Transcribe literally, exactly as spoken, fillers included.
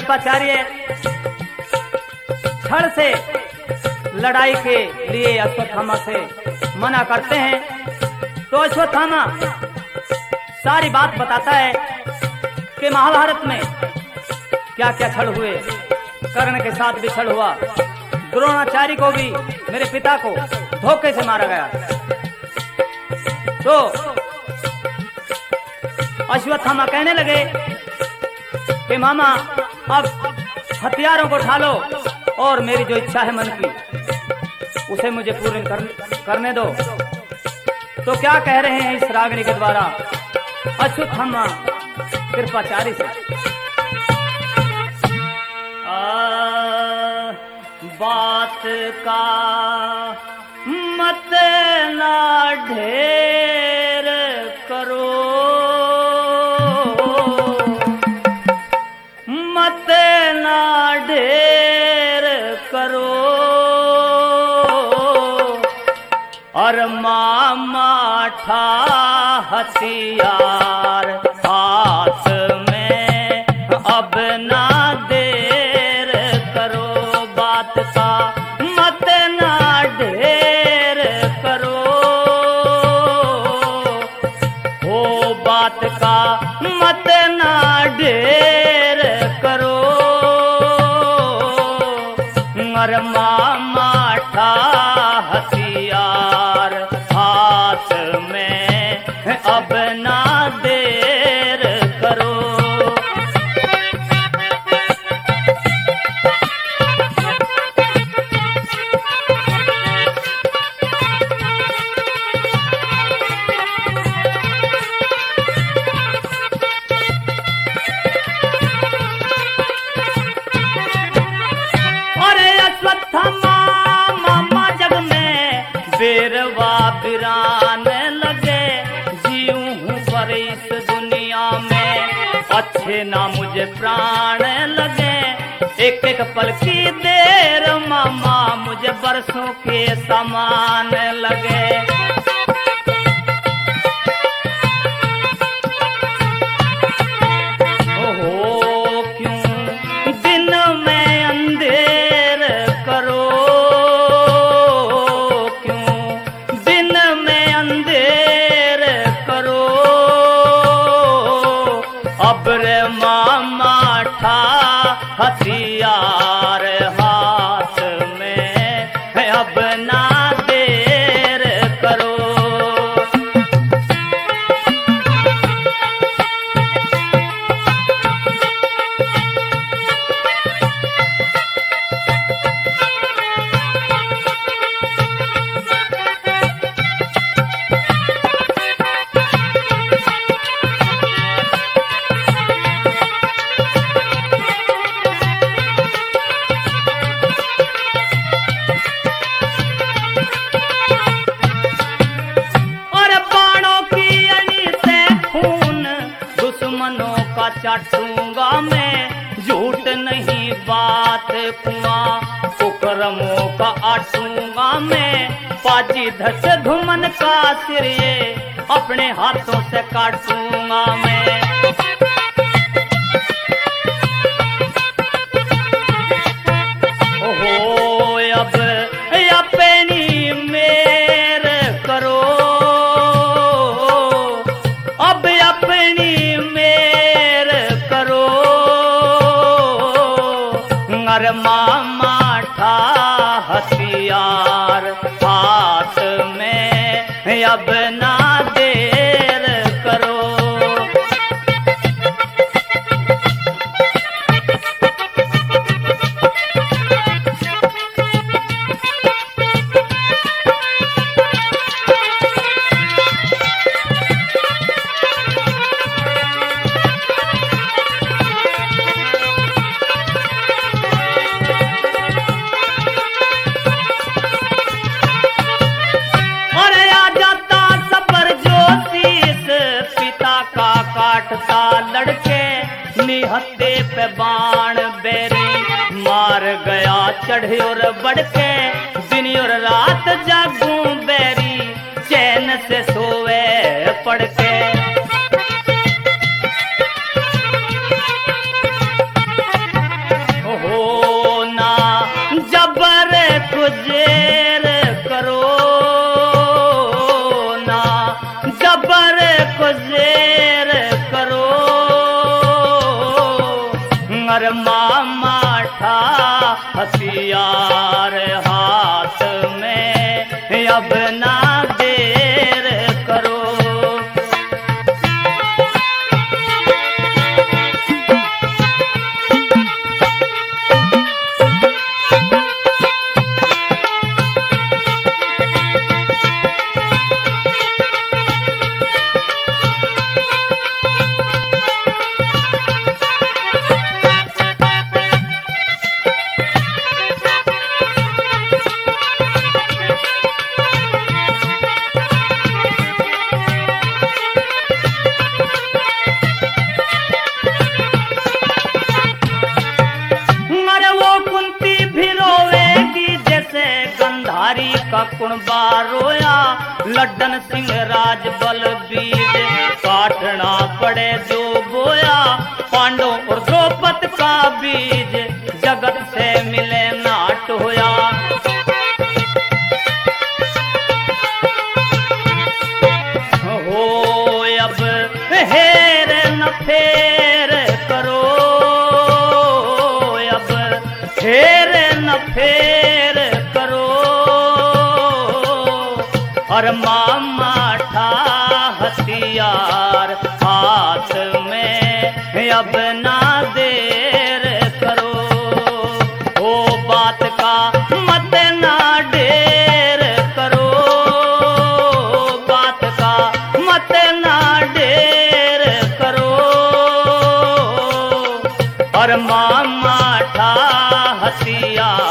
कृपाचार्य छड़ से लड़ाई के लिए अश्वत्थामा से मना करते हैं। तो अश्वत्थामा सारी बात बताता है कि महाभारत में क्या क्या छल हुए। कर्ण के साथ भी छल हुआ, द्रोणाचार्य को भी, मेरे पिता को धोखे से मारा गया। तो अश्वत्थामा कहने लगे कि मामा अब हथियारों को उठा लो और मेरी जो इच्छा है मन की उसे मुझे पूर्ण कर, करने दो। तो क्या कह रहे हैं इस रागनी के द्वारा अश्वत्थामा कृपाचार्य से? आ, बात का मत ना ढेर करो, मत ना ढेर करो, और मामा ठा हथियार हाथ में अब ना देर करो। बात का मत ना ढेर करो, हो बात का मत ना ढेर करो, और मामा ठा हथियार हाथ में अब ना देर करो। अरे अश्वत्थामा मामा जग में बेरवा बिरान लगे, जीऊं हूँ पर इस दुनिया में अच्छे ना मुझे प्राण लगे। एक एक पल की देर मामा मुझे बरसों के समान लगे। ओहो क्यों दिन में अंधेर करो, क्यों दिन में अंधेर करो, अब रे मामा ठा हथियार हाथ में अब ना देर करो। चाटूंगा मैं झूठ नहीं बात कुआं, कुकरमों का आटूंगा मैं। पाजी धस धुमन का सिर ये अपने हाथों से काटूंगा मैं। ओहो अब अपनी मेर करो, अब अपनी मेर करो, अरे मामा ठा हथियार हाथ में अब ना देर करो। काटता लड़के निहत्ते पे बाण बेरी, मार गया चढ़े और बढ़ के। दिन और रात जागूं बेरी, चैन से सोवे पड़ के। देखा कुणबा रोया, लड्डन सिंह राज बलबीर, काटना पड़े जो बोया, पांडव और द्रौपद का बीज, जगत से मिले नाट होया। हो अब हेर न फेर करो, अब हेर न फेर करो, और मामा ठा हथियार हाथ में, अब ना देर करो। ओ बात का मत ना ढेर करो, बात का मत ना ढेर करो, और मामा ठा हथियार